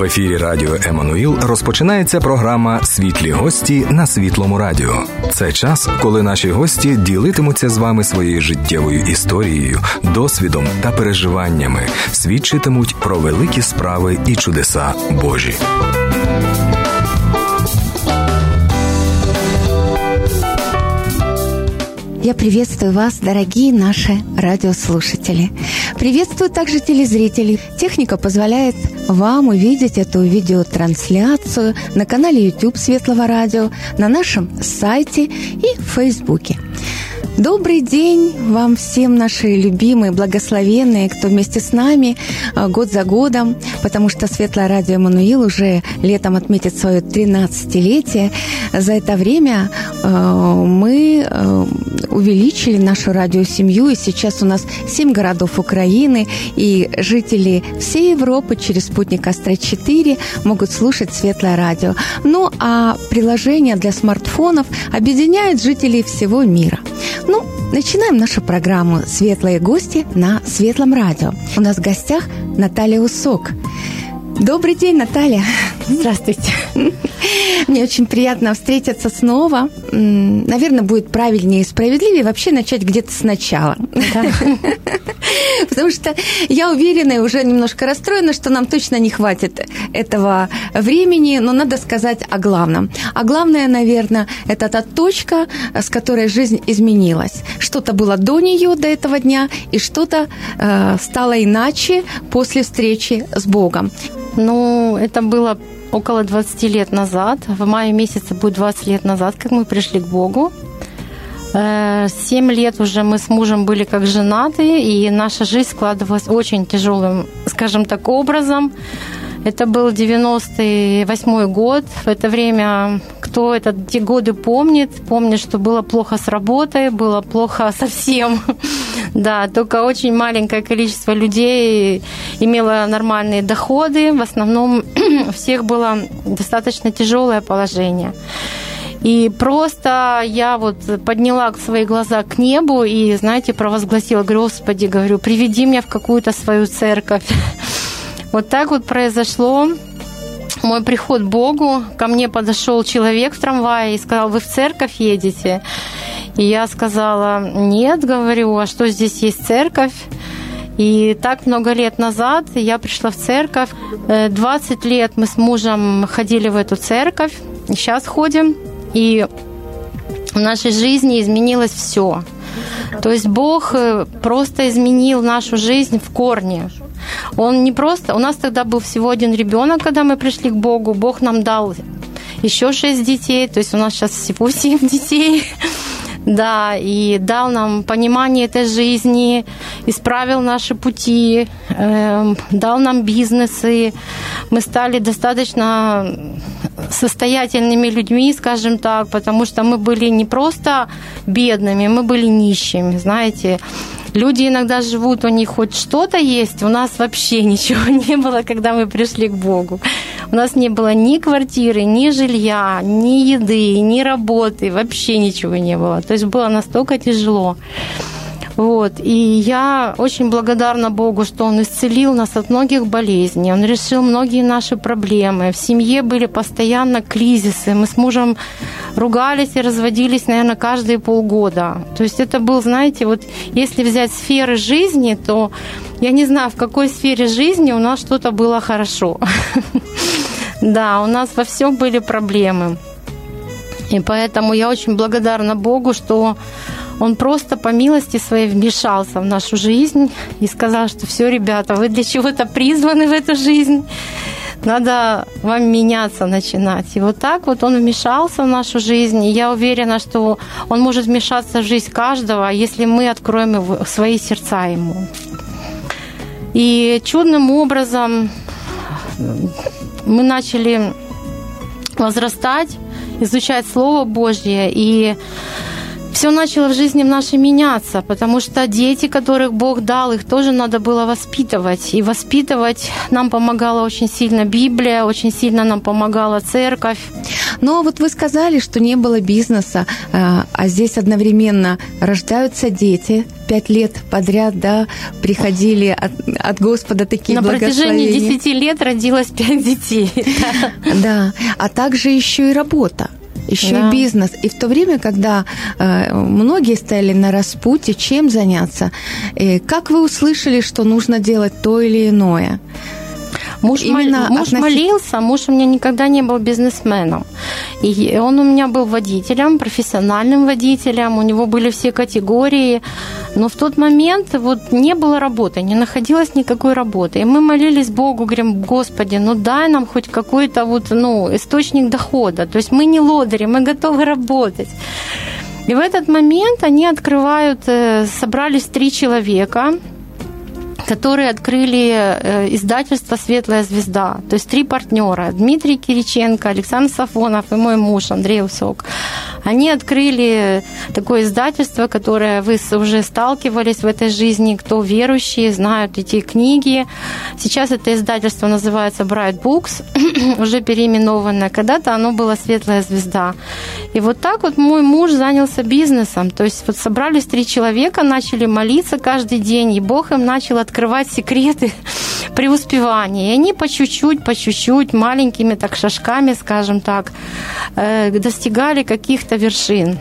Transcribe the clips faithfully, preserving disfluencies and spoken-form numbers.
В ефірі радіо «Еммануїл» розпочинається програма «Світлі гості» на Світлому радіо. Це час, коли наші гості ділитимуться з вами своєю життєвою історією, досвідом та переживаннями, свідчитимуть про великі справи і чудеса Божі. Я приветствую вас, дорогие наши радиослушатели. Приветствую также телезрителей. Техника позволяет вам увидеть эту видеотрансляцию на канале YouTube Светлого радио, на нашем сайте и в Фейсбуке. Добрый день вам всем, наши любимые, благословенные, кто вместе с нами год за годом, потому что Светлое радио «Эммануил» уже летом отметит свое тринадцатилетие. За это время мы увеличили нашу радиосемью, и сейчас у нас семь городов Украины, и жители всей Европы через спутник Астра четыре могут слушать Светлое радио. Ну, а приложение для смартфонов объединяет жителей всего мира. Ну, начинаем нашу программу «Светлые гости» на Светлом радио. У нас в гостях Наталья Усок. Добрый день, Наталья. Здравствуйте. Мне очень приятно встретиться снова. Наверное, будет правильнее и справедливее вообще начать где-то сначала. Да. Потому что я уверена и уже немножко расстроена, что нам точно не хватит этого времени, но надо сказать о главном. А главное, наверное, это та точка, с которой жизнь изменилась. Что-то было до нее, до этого дня, и что-то э, стало иначе после встречи с Богом. Ну, это было около двадцать лет назад. В мае месяце будет двадцать лет назад, как мы пришли к Богу. Семь лет уже мы с мужем были как женаты, и наша жизнь складывалась очень тяжелым, скажем так, образом. Это был девяносто восьмой год. В это время, кто это, те годы помнит, помнит, что было плохо с работой, было плохо совсем. Да, только очень маленькое количество людей имело нормальные доходы. В основном у всех было достаточно тяжелое положение. И просто я вот подняла свои глаза к небу и, знаете, провозгласила: Господи, говорю, приведи меня в какую-то свою церковь. Вот так вот произошло мой приход к Богу. Ко мне подошел человек в трамвае и сказал: вы в церковь едете? И я сказала: нет, говорю, а что здесь есть церковь? И так много лет назад я пришла в церковь. двадцать лет мы с мужем ходили в эту церковь, сейчас ходим. И в нашей жизни изменилось все. То есть Бог просто изменил нашу жизнь в корне. Он не просто... У нас тогда был всего один ребенок, когда мы пришли к Богу. Бог нам дал еще шесть детей. То есть у нас сейчас всего семь детей. Да, и дал нам понимание этой жизни, исправил наши пути, э, дал нам бизнесы. Мы стали достаточно состоятельными людьми, скажем так, потому что мы были не просто бедными, мы были нищими, знаете. Люди иногда живут, у них хоть что-то есть, у нас вообще ничего не было, когда мы пришли к Богу. У нас не было ни квартиры, ни жилья, ни еды, ни работы, вообще ничего не было. То есть было настолько тяжело. Вот. И я очень благодарна Богу, что Он исцелил нас от многих болезней, Он решил многие наши проблемы. В семье были постоянно кризисы. Мы с мужем ругались и разводились, наверное, каждые полгода. То есть это был, знаете, вот если взять сферы жизни, то я не знаю, в какой сфере жизни у нас что-то было хорошо. Да, у нас во всем были проблемы. И поэтому я очень благодарна Богу, что Он просто по милости своей вмешался в нашу жизнь и сказал, что все, ребята, вы для чего-то призваны в эту жизнь, надо вам меняться, начинать. И вот так вот Он вмешался в нашу жизнь, и я уверена, что Он может вмешаться в жизнь каждого, если мы откроем свои сердца Ему. И чудным образом мы начали возрастать, изучать Слово Божье, и все начало в жизни нашей меняться, потому что дети, которых Бог дал, их тоже надо было воспитывать. И воспитывать нам помогала очень сильно Библия, очень сильно нам помогала церковь. Но вот вы сказали, что не было бизнеса, а здесь одновременно рождаются дети. Пять лет подряд, да, приходили от, от Господа такие На благословения. На протяжении десяти лет родилось пять детей. Да, а также еще и работа. Еще да. и бизнес. И в то время, когда э, многие стояли на распутье, чем заняться, э, как вы услышали, что нужно делать то или иное? Муж, мол... муж относительно... молился, муж у меня никогда не был бизнесменом. И он у меня был водителем, профессиональным водителем, у него были все категории. Но в тот момент вот не было работы, не находилось никакой работы. И мы молились Богу, говорим: Господи, ну дай нам хоть какой-то вот, ну, источник дохода. То есть мы не лодыри, мы готовы работать. И в этот момент они открывают, собрались три человека, которые открыли издательство «Светлая звезда». То есть три партнера: Дмитрий Кириченко, Александр Сафонов и мой муж Андрей Усок. Они открыли такое издательство, которое вы уже сталкивались в этой жизни, кто верующие, знают эти книги. Сейчас это издательство называется Bright Books, уже переименованное. Когда-то оно было «Светлая звезда». И вот так вот мой муж занялся бизнесом. То есть вот собрались три человека, начали молиться каждый день, и Бог им начал открывать секреты преуспевания. И они по чуть-чуть, по чуть-чуть, маленькими так шажками, скажем так, достигали каких-то вершин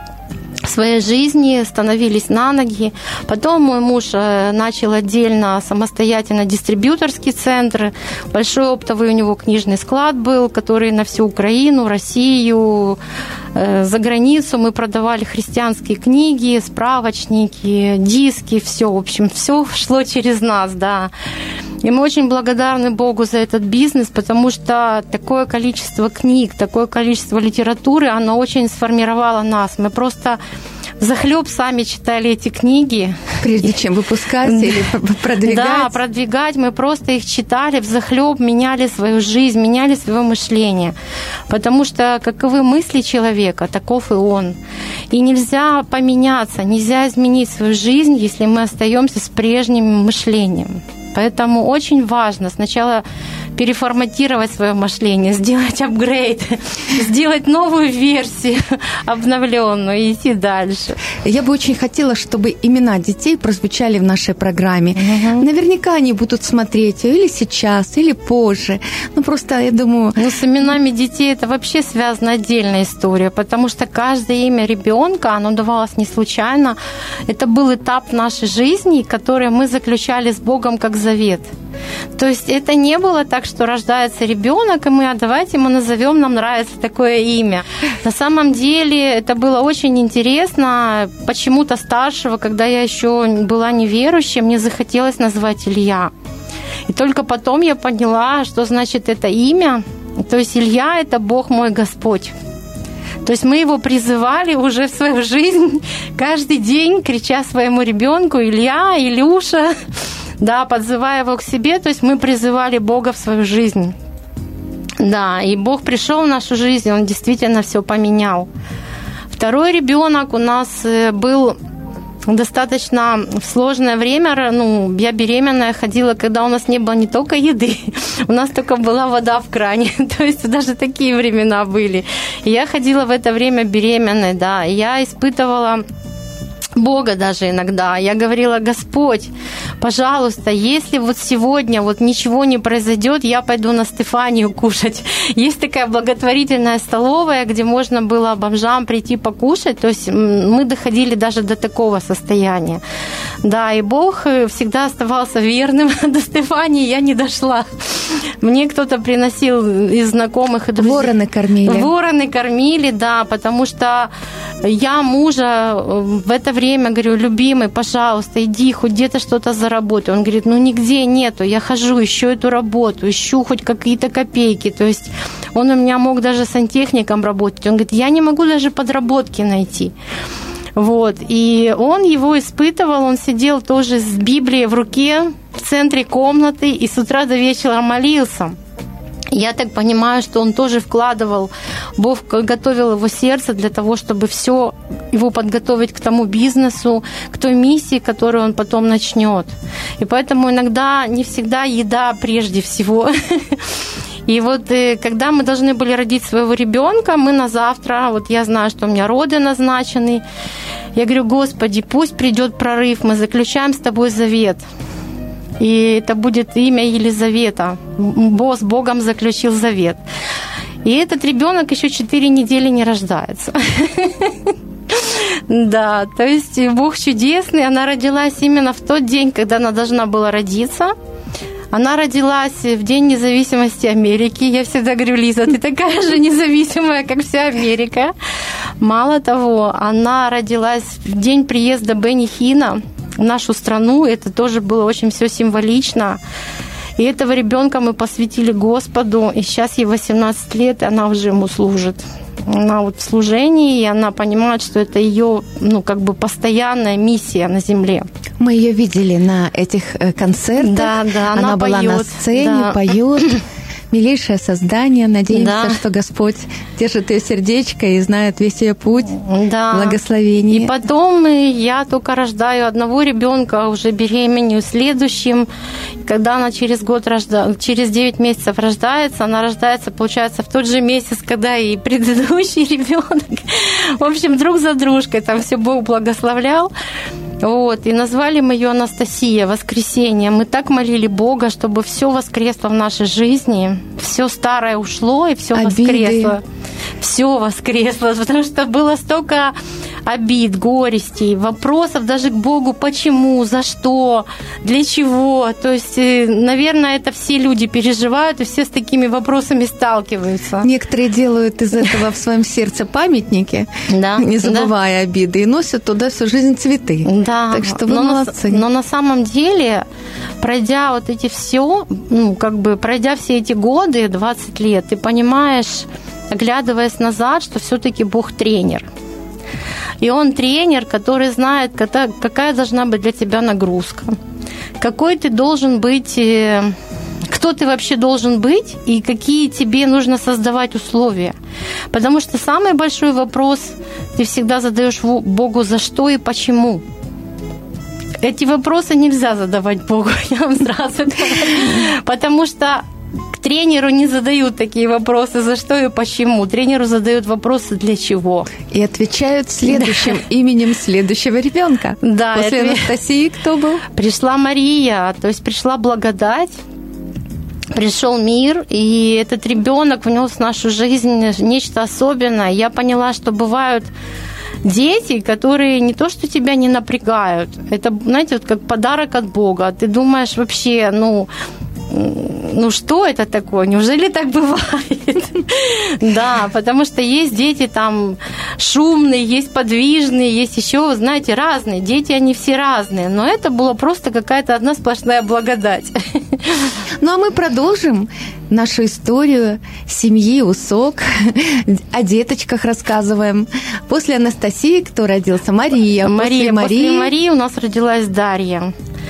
в своей жизни, становились на ноги. Потом мой муж начал отдельно, самостоятельно дистрибьюторский центр. Большой оптовый у него книжный склад был, который на всю Украину, Россию, за границу мы продавали христианские книги, справочники, диски, все, в общем, все шло через нас, да. И мы очень благодарны Богу за этот бизнес, потому что такое количество книг, такое количество литературы, оно очень сформировало нас. Мы просто взахлёб сами читали эти книги. Прежде чем выпускать или продвигать? Да, продвигать. Мы просто их читали взахлёб, меняли свою жизнь, меняли своё мышление. Потому что каковы мысли человека, таков и он. И нельзя поменяться, нельзя изменить свою жизнь, если мы остаёмся с прежним мышлением. Поэтому очень важно сначала переформатировать свое мышление, сделать апгрейд, сделать новую версию, обновленную, и идти дальше. Я бы очень хотела, чтобы имена детей прозвучали в нашей программе. Угу. Наверняка они будут смотреть или сейчас, или позже. Ну, просто, я думаю... Ну, с именами детей это вообще связана отдельная история, потому что каждое имя ребенка, оно давалось не случайно. Это был этап нашей жизни, который мы заключали с Богом как завет. То есть это не было так, что рождается ребенок, и мы, а давайте мы назовем, нам нравится такое имя. На самом деле это было очень интересно. Почему-то старшего, когда я еще была неверующей, мне захотелось назвать Илья. И только потом я поняла, что значит это имя. То есть Илья – это Бог мой Господь. То есть мы его призывали уже в свою жизнь каждый день, крича своему ребенку: Илья, Илюша, да, подзывая его к себе. То есть мы призывали Бога в свою жизнь. Да, и Бог пришел в нашу жизнь, Он действительно все поменял. Второй ребенок у нас был достаточно в сложное время. Ну, я беременная ходила, когда у нас не было не только еды, у нас только была вода в кране. То есть даже такие времена были. И я ходила в это время беременной, да. И я испытывала Бога даже иногда. Я говорила: Господь, пожалуйста, если вот сегодня вот ничего не произойдет, я пойду на Стефанию кушать. Есть такая благотворительная столовая, где можно было бомжам прийти покушать. То есть мы доходили даже до такого состояния. Да, и Бог всегда оставался верным. До Стефании я не дошла. Мне кто-то приносил из знакомых и друзей. Вороны кормили. Вороны кормили, да, потому что я мужа в это время говорю: любимый, пожалуйста, иди, хоть где-то что-то заработай. Он говорит: ну нигде нету, я хожу, ищу эту работу, ищу хоть какие-то копейки. То есть он у меня мог даже сантехником работать. Он говорит: я не могу даже подработки найти. Вот. И он его испытывал, он сидел тоже с Библией в руке в центре комнаты и с утра до вечера молился. Я так понимаю, что он тоже вкладывал, Бог готовил его сердце для того, чтобы все его подготовить к тому бизнесу, к той миссии, которую он потом начнет. И поэтому иногда не всегда еда прежде всего. И вот когда мы должны были родить своего ребенка, мы на завтра, вот я знаю, что у меня роды назначены, я говорю: Господи, пусть придет прорыв, мы заключаем с тобой завет. И это будет имя Елизавета. Бог с Богом заключил завет. И этот ребенок еще четыре недели не рождается. Да, то есть Бог чудесный. Она родилась именно в тот день, когда она должна была родиться. Она родилась в День независимости Америки. Я всегда говорю: Лиза, ты такая же независимая, как вся Америка. Мало того, она родилась в день приезда Бенни Хинна в нашу страну. Это тоже было очень все символично. И этого ребенка мы посвятили Господу. И сейчас ей восемнадцать лет, и она уже ему служит. Она вот в служении, и она понимает, что это ее, ну, как бы постоянная миссия на земле. Мы ее видели на этих концертах. Да, да, она, она была поёт, на сцене, да. поет. Милейшее создание. Надеемся, да. что Господь держит ее сердечко и знает весь ее путь. Да. Благословение. И потом я только рождаю одного ребенка, уже беременную следующим. Когда она через год рожда... через девять месяцев рождается, она рождается, получается, в тот же месяц, когда и предыдущий ребенок. В общем, друг за дружкой там все Бог благословлял. Вот, и назвали мы ее Анастасия, воскресенье. Мы так молили Бога, чтобы все воскресло в нашей жизни, все старое ушло и все воскресло. Все воскресло, потому что было столько обид, горестей, вопросов даже к Богу: почему, за что, для чего. То есть, наверное, это все люди переживают, и все с такими вопросами сталкиваются. Некоторые делают из этого в своем сердце памятники, да, не забывая да. обиды, и носят туда всю жизнь цветы. Да. Так что вы но молодцы. На, но на самом деле, пройдя вот эти все, ну, как бы пройдя все эти годы, двадцать лет, ты понимаешь, оглядываясь назад, что все-таки Бог тренер. И Он тренер, который знает, какая должна быть для тебя нагрузка, какой ты должен быть, кто ты вообще должен быть и какие тебе нужно создавать условия. Потому что самый большой вопрос ты всегда задаешь Богу: за что и почему. Эти вопросы нельзя задавать Богу, я вам сразу говорю. Потому что к тренеру не задают такие вопросы: за что и почему. Тренеру задают вопросы: для чего. И отвечают следующим да. именем следующего ребенка. Да, После это... Анастасии кто был? Пришла Мария, то есть пришла благодать, пришел мир, и этот ребенок внес в нашу жизнь нечто особенное. Я поняла, что бывают дети, которые не то, что тебя не напрягают, это, знаете, вот как подарок от Бога. Ты думаешь вообще, ну, ну что это такое? Неужели так бывает? Да, потому что есть дети там шумные, есть подвижные, есть еще, знаете, разные. Дети, они все разные, но это была просто какая-то одна сплошная благодать. Ну, а мы продолжим нашу историю семьи Усок, о деточках рассказываем. После Анастасии кто родился? Мария. Мария. После Марии, после Марии у нас родилась Дарья.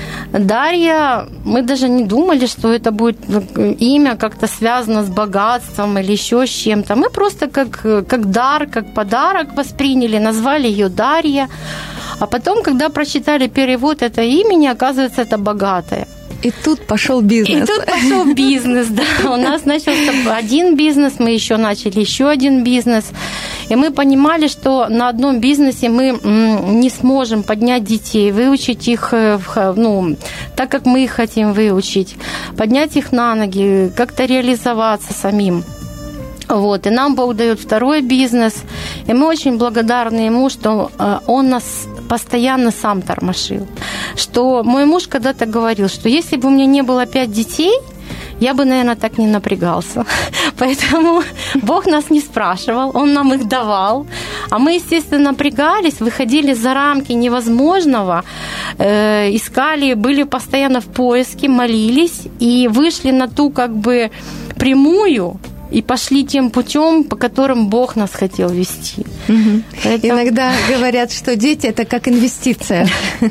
Дарья, мы даже не думали, что это будет имя как-то связано с богатством или еще с чем-то. Мы просто как, как дар, как подарок восприняли, назвали ее Дарья. А потом, когда прочитали перевод этого имени, оказывается, это богатая. И тут пошел бизнес. И тут пошел бизнес, да. У нас начался один бизнес, мы еще начали еще один бизнес. И мы понимали, что на одном бизнесе мы не сможем поднять детей, выучить их, ну, так, как мы их хотим выучить, поднять их на ноги, как-то реализоваться самим. Вот. И нам Бог дает второй бизнес. И мы очень благодарны Ему, что Он нас постоянно сам тормошил. Что мой муж когда-то говорил, что если бы у меня не было пять детей, я бы, наверное, так не напрягался. Поэтому Бог нас не спрашивал, Он нам их давал. А мы, естественно, напрягались, выходили за рамки невозможного, э, искали, были постоянно в поиске, молились и вышли на ту как бы прямую, и пошли тем путем, по которым Бог нас хотел вести. Угу. Это... Иногда говорят, что дети – это как инвестиция.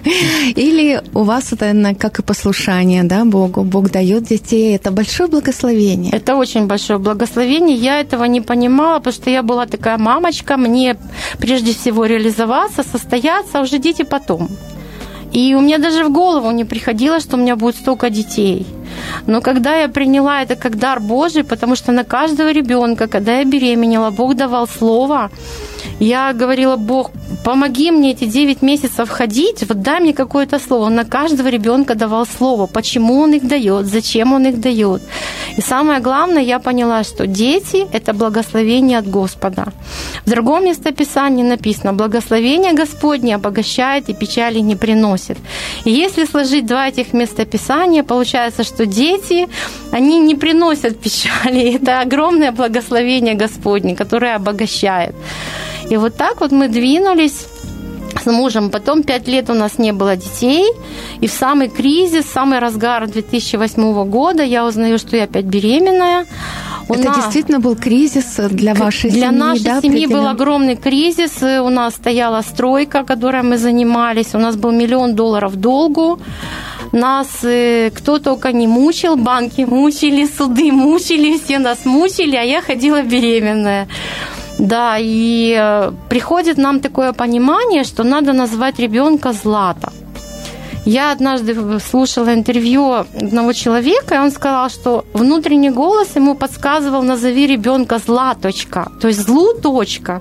Или у вас это как и послушание, да, Богу. Бог дает детей. Это большое благословение. Это очень большое благословение. Я этого не понимала, потому что я была такая мамочка. Мне прежде всего реализоваться, состояться, а уже дети потом. И у меня даже в голову не приходило, что у меня будет столько детей. Но когда я приняла это как дар Божий, потому что на каждого ребенка, когда я беременела, Бог давал слово, я говорила: Бог, помоги мне эти девять месяцев ходить, вот дай мне какое-то слово. Он на каждого ребенка давал слово, почему он их дает, зачем он их дает. И самое главное, я поняла, что дети – это благословение от Господа. В другом местописании написано: благословение Господне обогащает и печали не приносит. И если сложить два этих местописания, получается, что дети, они не приносят печали. Это огромное благословение Господне, которое обогащает. И вот так вот мы двинулись с мужем. Потом пять лет у нас не было детей. И в самый кризис, в самый разгар две тысячи восьмого года я узнаю, что я опять беременная. У Это нас... действительно был кризис для вашей для семьи? Для нашей да, семьи определен? был огромный кризис. У нас стояла стройка, которой мы занимались. У нас был миллион долларов долгу. Нас э, кто только не мучил, банки мучили, суды мучили, все нас мучили, а я ходила беременная. Да, и э, приходит нам такое понимание, что надо назвать ребенка Злата. Я однажды слушала интервью одного человека, и он сказал, что внутренний голос ему подсказывал: назови ребенка Златочка, то есть Злуточка.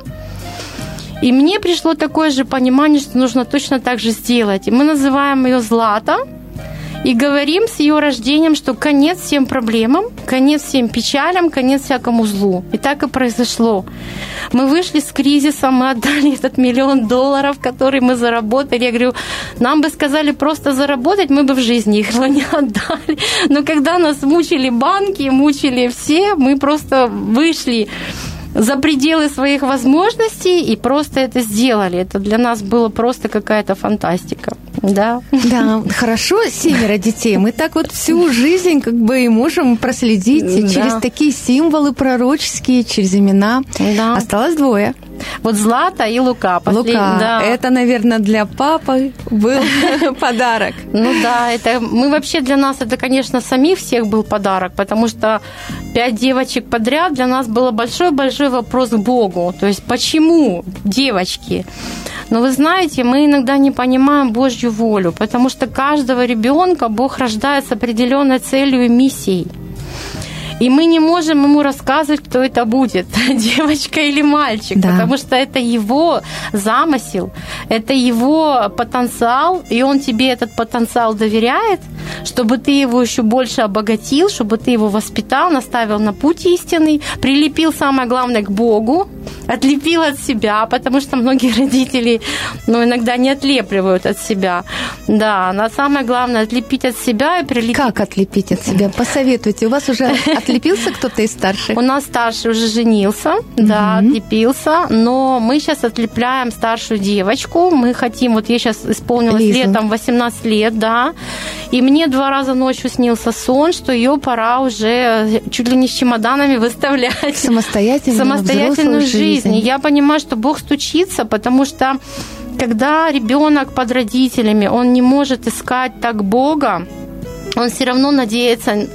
И мне пришло такое же понимание, что нужно точно так же сделать. И мы называем ее Злата, и говорим с ее рождением, что конец всем проблемам, конец всем печалям, конец всякому злу. И так и произошло. Мы вышли с кризиса, мы отдали этот миллион долларов, который мы заработали. Я говорю, нам бы сказали просто заработать, мы бы в жизни их не отдали. Но когда нас мучили банки, мучили все, мы просто вышли за пределы своих возможностей и просто это сделали. Это для нас было просто какая-то фантастика. Да. Да, хорошо, семеро детей. Мы так вот всю жизнь как бы и можем проследить да. через такие символы пророческие, через имена. Да. Осталось двое. Вот Злата и Лука. Послед... Лука. Да. Это, наверное, для папы был подарок. Ну да, это мы вообще для нас, это, конечно, самих всех был подарок, потому что пять девочек подряд для нас было большой-большой вопрос к Богу. То есть почему девочки? Но вы знаете, мы иногда не понимаем Божью волю, потому что каждого ребенка Бог рождает с определенной целью и миссией. И мы не можем ему рассказывать, кто это будет, девочка или мальчик, да. потому что это его замысел, это его потенциал, и он тебе этот потенциал доверяет, чтобы ты его еще больше обогатил, чтобы ты его воспитал, наставил на путь истинный, прилепил, самое главное, к Богу, отлепил от себя, потому что многие родители, ну, иногда не отлепливают от себя. Да, но самое главное отлепить от себя и прилепить. Как отлепить от себя? Посоветуйте. У вас уже отлепился кто-то из старших? У нас старший уже женился, mm-hmm. да, отлепился, но мы сейчас отлепляем старшую девочку. Мы хотим, вот ей сейчас исполнилось Лизу. летом восемнадцать лет, да, и мне два раза ночью снился сон, что ее пора уже чуть ли не с чемоданами выставлять. Самостоятельную, Самостоятельную жизнь. жизнь. И я понимаю, что Бог стучится, потому что когда ребенок под родителями, он не может искать так Бога, он все равно надеется,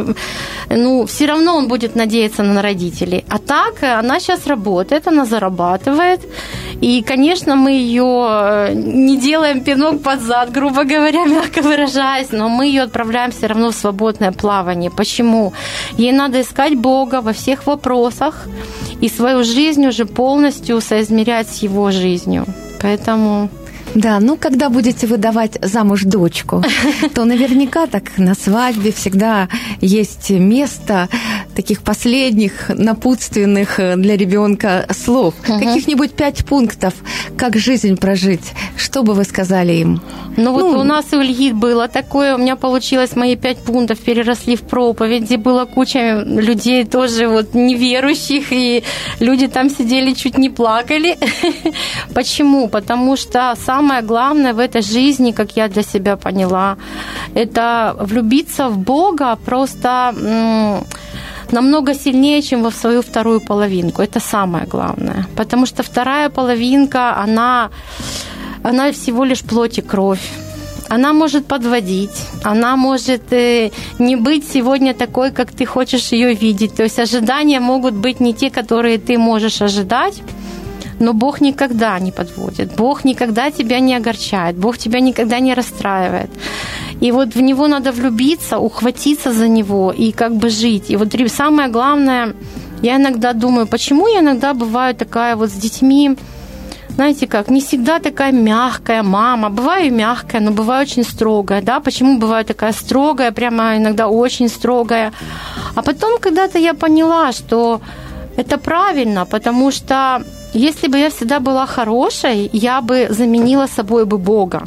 ну, все равно он будет надеяться на родителей. А так, она сейчас работает, она зарабатывает. И, конечно, мы ее не делаем пинок под зад, грубо говоря, мягко выражаясь, но мы ее отправляем все равно в свободное плавание. Почему? Ей надо искать Бога во всех вопросах и свою жизнь уже полностью соизмерять с его жизнью. Поэтому... Да, ну, когда будете выдавать замуж дочку, то наверняка так на свадьбе всегда есть место таких последних напутственных для ребенка слов. Uh-huh. Каких-нибудь пять пунктов, как жизнь прожить. Что бы вы сказали им? Ну, вот ну, у нас и у Ильи было такое. У меня получилось, мои пять пунктов переросли в проповедь, где была куча людей тоже вот неверующих, и люди там сидели, чуть не плакали. Почему? Потому что самое главное в этой жизни, как я для себя поняла, это влюбиться в Бога просто м- намного сильнее, чем во свою вторую половинку. Это самое главное. Потому что вторая половинка, она, она всего лишь плоть и кровь. Она может подводить, она может не быть сегодня такой, как ты хочешь ее видеть. То есть ожидания могут быть не те, которые ты можешь ожидать. Но Бог никогда не подводит, Бог никогда тебя не огорчает, Бог тебя никогда не расстраивает. И вот в него надо влюбиться, ухватиться за него и как бы жить. И вот самое главное, я иногда думаю, почему я иногда бываю такая вот с детьми, знаете как, не всегда такая мягкая мама. Бываю и мягкая, но бываю очень строгая, да. Почему бываю такая строгая, прямо иногда очень строгая. А потом когда-то я поняла, что это правильно, потому что если бы я всегда была хорошей, я бы заменила собой бы Бога.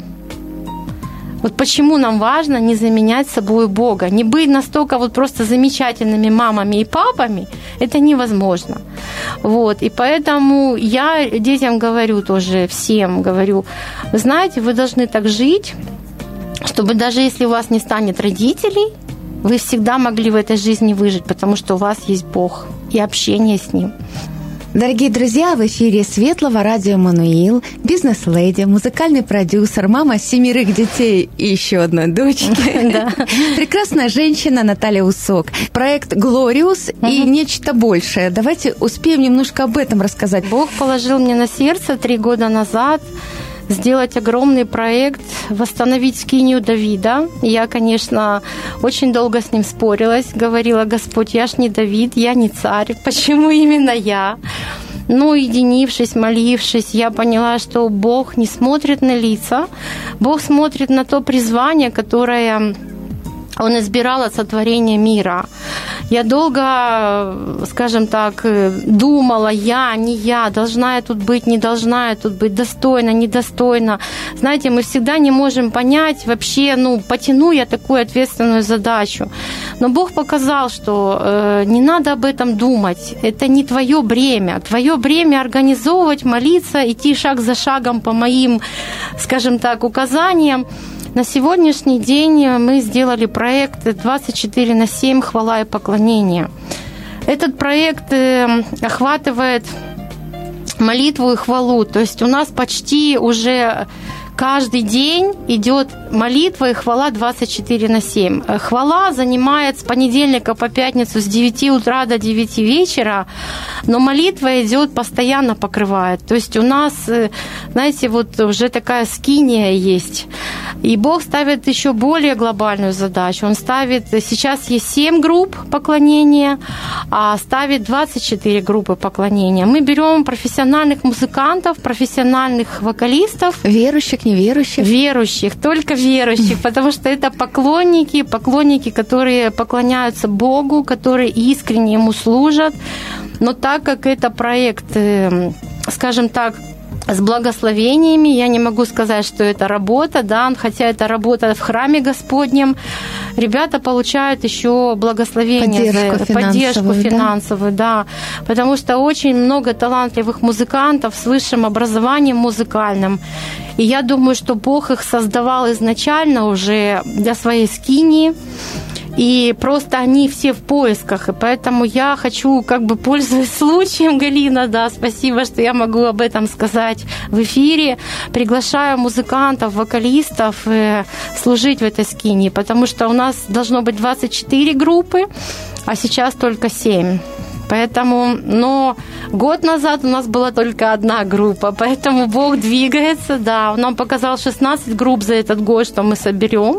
Вот почему нам важно не заменять собой Бога, не быть настолько вот просто замечательными мамами и папами, это невозможно. Вот, и поэтому я детям говорю тоже, всем говорю, вы знаете, вы должны так жить, чтобы даже если у вас не станет родителей, вы всегда могли в этой жизни выжить, потому что у вас есть Бог и общение с Ним. Дорогие друзья, в эфире Светлого радио «Эммануил», бизнес-леди, музыкальный продюсер, мама семерых детей и еще одной дочки. Да. Прекрасная женщина Наталья Усок. Проект «Глориус» и нечто большее. Давайте успеем немножко об этом рассказать. Бог положил мне на сердце три года назад сделать огромный проект, восстановить скинию Давида. Я, конечно, очень долго с ним спорилась, говорила: Господь, я ж не Давид, я не царь, почему именно я? Но, единившись, молившись, я поняла, что Бог не смотрит на лица, Бог смотрит на то призвание, которое Он избирал от сотворения мира. Я долго, скажем так, думала, я, не я, должна я тут быть, не должна я тут быть, достойна, недостойна. Знаете, мы всегда не можем понять вообще, ну, потяну я такую ответственную задачу. Но Бог показал, что э, не надо об этом думать. Это не твое бремя. Твое бремя организовывать, молиться, идти шаг за шагом по моим, скажем так, указаниям. На сегодняшний день мы сделали проект двадцать четыре на семь «Хвала и поклонение». Этот проект охватывает молитву и хвалу. То есть у нас почти уже каждый день идет молитва и хвала двадцать четыре на семь. Хвала занимает с понедельника по пятницу с девяти утра до девяти вечера, но молитва идет постоянно, покрывает. То есть у нас, знаете, вот уже такая скиния есть. И Бог ставит еще более глобальную задачу. Он ставит, сейчас есть семь групп поклонения, а ставит двадцать четыре группы поклонения. Мы берем профессиональных музыкантов, профессиональных вокалистов. Верующих, неверующих? Верующих, только верующих, потому что это поклонники, поклонники, которые поклоняются Богу, которые искренне Ему служат. Но так как это проект, скажем так, с благословениями, я не могу сказать, что это работа, да, хотя это работа в храме Господнем, ребята получают еще благословение, поддержку за, поддержку финансовую, финансовую, да? да, потому что очень много талантливых музыкантов с высшим образованием музыкальным, и я думаю, что Бог их создавал изначально уже для своей скинии, и просто они все в поисках, и поэтому я хочу, как бы пользуясь случаем, Галина, да, спасибо, что я могу об этом сказать в эфире, приглашаю музыкантов, вокалистов служить в этой скинии, потому что у нас должно быть двадцать четыре группы, а сейчас только семь. Поэтому, но год назад у нас была только одна группа, поэтому Бог двигается, да, Он нам показал шестнадцать групп за этот год, что мы соберем.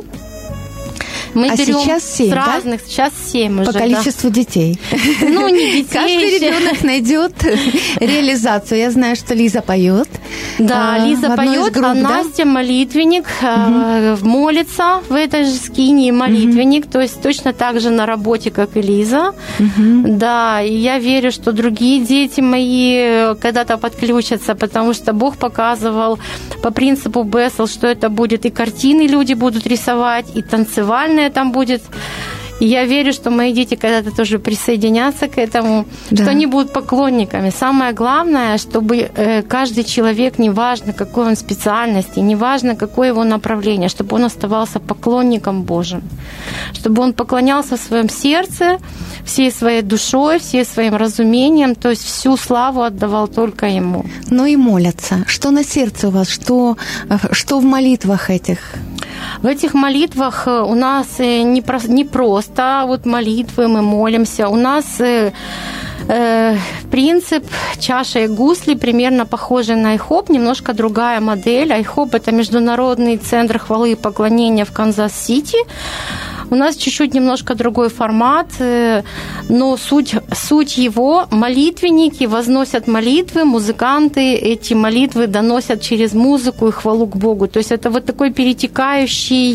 Мы а берем сейчас семь, с да? разных, сейчас семь уже. По количеству да. детей. Ну, не детей. Каждый ребенок найдет реализацию. Я знаю, что Лиза поет. Да, Лиза поет, а Настя молитвенник, молится в этой же скинии молитвенник, то есть точно так же на работе, как и Лиза. Да, и я верю, что другие дети мои когда-то подключатся, потому что Бог показывал по принципу Бессел, что это будет и картины люди будут рисовать, и танцевальные там будет. И я верю, что мои дети когда-то тоже присоединятся к этому, да. Что они будут поклонниками. Самое главное, чтобы каждый человек, неважно какой он специальности, неважно какое его направление, чтобы он оставался поклонником Божьим, чтобы он поклонялся в своем сердце, всей своей душой, всей своим разумением, то есть всю славу отдавал только Ему. Ну и молятся. Что на сердце у вас? Что, что в молитвах этих? В этих молитвах у нас не, про, не просто вот молитвы, мы молимся. У нас Э, принцип чаши и гусли примерно похожий на айхоп, немножко другая модель. Айхоп – это международный центр хвалы и поклонения в Канзас-Сити. У нас чуть-чуть немножко другой формат, но суть, суть его – молитвенники возносят молитвы, музыканты эти молитвы доносят через музыку и хвалу к Богу. То есть это вот такой перетекающий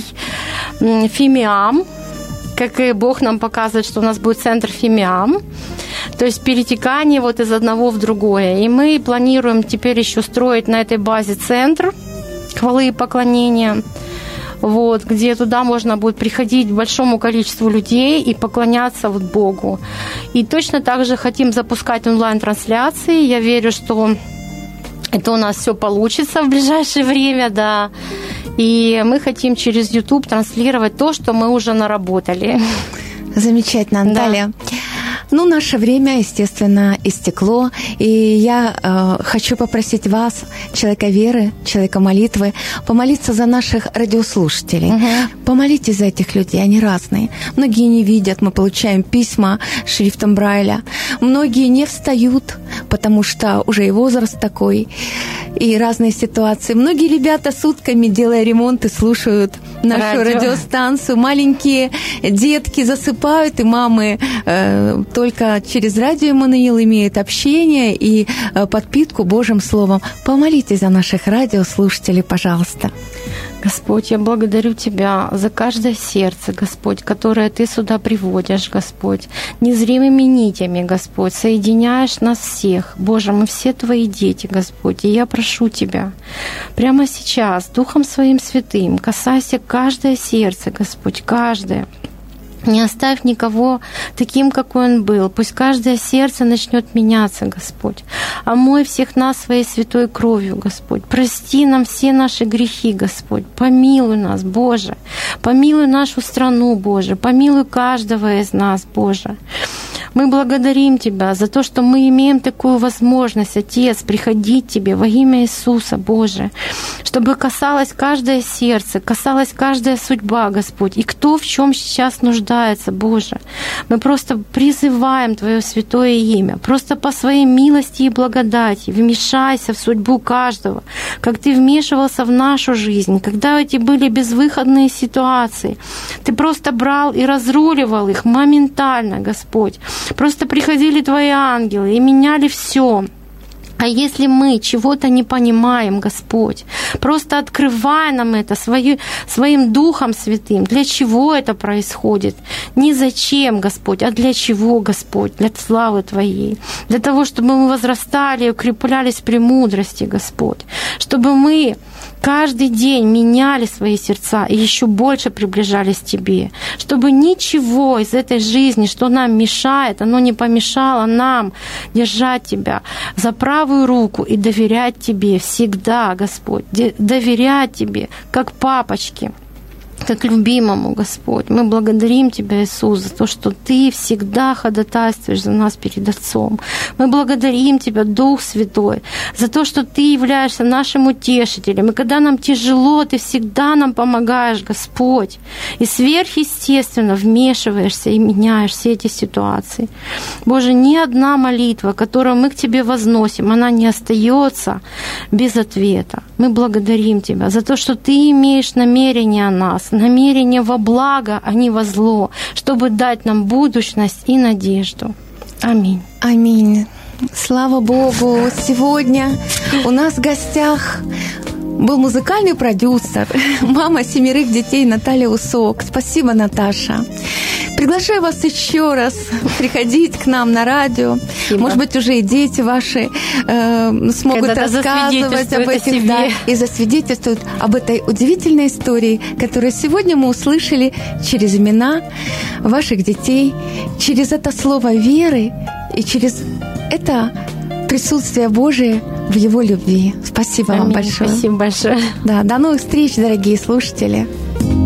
фимиам, как и Бог нам показывает, что у нас будет центр фимиам, то есть перетекание вот из одного в другое. И мы планируем теперь еще строить на этой базе центр хвалы и поклонения, вот, где туда можно будет приходить большому количеству людей и поклоняться вот Богу. И точно так же хотим запускать онлайн-трансляции. Я верю, что это у нас все получится в ближайшее время, да. И мы хотим через YouTube транслировать то, что мы уже наработали. Замечательно, Наталья. Да. Ну, наше время, естественно, истекло, и я э, хочу попросить вас, человека веры, человека молитвы, помолиться за наших радиослушателей. Угу. Помолитесь за этих людей, они разные. Многие не видят, мы получаем письма шрифтом Брайля. Многие не встают, потому что уже и возраст такой, и разные ситуации. Многие ребята сутками, делая ремонт, слушают нашу Радио. радиостанцию. Маленькие детки засыпают, и мамы э, только через радио Эммануил имеют общение и э, подпитку Божьим Словом. Помолитесь за наших радиослушателей, пожалуйста. Господь, я благодарю Тебя за каждое сердце, Господь, которое Ты сюда приводишь, Господь, незримыми нитями, Господь, соединяешь нас всех. Боже, мы все Твои дети, Господь, и я прошу Тебя прямо сейчас, Духом Своим Святым, касайся каждое сердце, Господь, каждое. Не оставь никого таким, какой он был. Пусть каждое сердце начнет меняться, Господь. Омой всех нас Своей святой кровью, Господь. Прости нам все наши грехи, Господь. Помилуй нас, Боже. Помилуй нашу страну, Боже. Помилуй каждого из нас, Боже. Мы благодарим Тебя за то, что мы имеем такую возможность, Отец, приходить к Тебе во имя Иисуса, Боже, чтобы касалось каждое сердце, касалась каждая судьба, Господь, и кто в чем сейчас нуждается, Боже. Мы просто призываем Твое святое имя, просто по Своей милости и благодати вмешайся в судьбу каждого, как Ты вмешивался в нашу жизнь, когда эти были безвыходные ситуации. Ты просто брал и разруливал их моментально, Господь. Просто приходили Твои ангелы и меняли все. А если мы чего-то не понимаем, Господь, просто открывай нам это свою, Своим Духом Святым, для чего это происходит. Не зачем, Господь, а для чего, Господь, для славы Твоей. Для того, чтобы мы возрастали и укреплялись в премудрости, Господь. Чтобы мы каждый день меняли свои сердца и еще больше приближались к Тебе. Чтобы ничего из этой жизни, что нам мешает, оно не помешало нам держать Тебя за правую руку и доверять Тебе всегда, Господь. Доверять Тебе, как папочке, как любимому, Господь. Мы благодарим Тебя, Иисус, за то, что Ты всегда ходатайствуешь за нас перед Отцом. Мы благодарим Тебя, Дух Святой, за то, что Ты являешься нашим утешителем. И когда нам тяжело, Ты всегда нам помогаешь, Господь. И сверхъестественно вмешиваешься и меняешь все эти ситуации. Боже, ни одна молитва, которую мы к Тебе возносим, она не остается без ответа. Мы благодарим Тебя за то, что Ты имеешь намерение о нас, намерение во благо, а не во зло, чтобы дать нам будущность и надежду. Аминь. Аминь. Слава Богу! Сегодня у нас в гостях был музыкальный продюсер, мама семерых детей Наталья Усок. Спасибо, Наташа. Приглашаю вас еще раз приходить к нам на радио. Спасибо. Может быть, уже и дети ваши э, смогут когда рассказывать об этих, да, и засвидетельствуют об этой удивительной истории, которую сегодня мы услышали через имена ваших детей, через это слово веры и через это присутствие Божие в Его любви. Спасибо. Аминь. Вам большое. Спасибо большое. Да, до новых встреч, дорогие слушатели.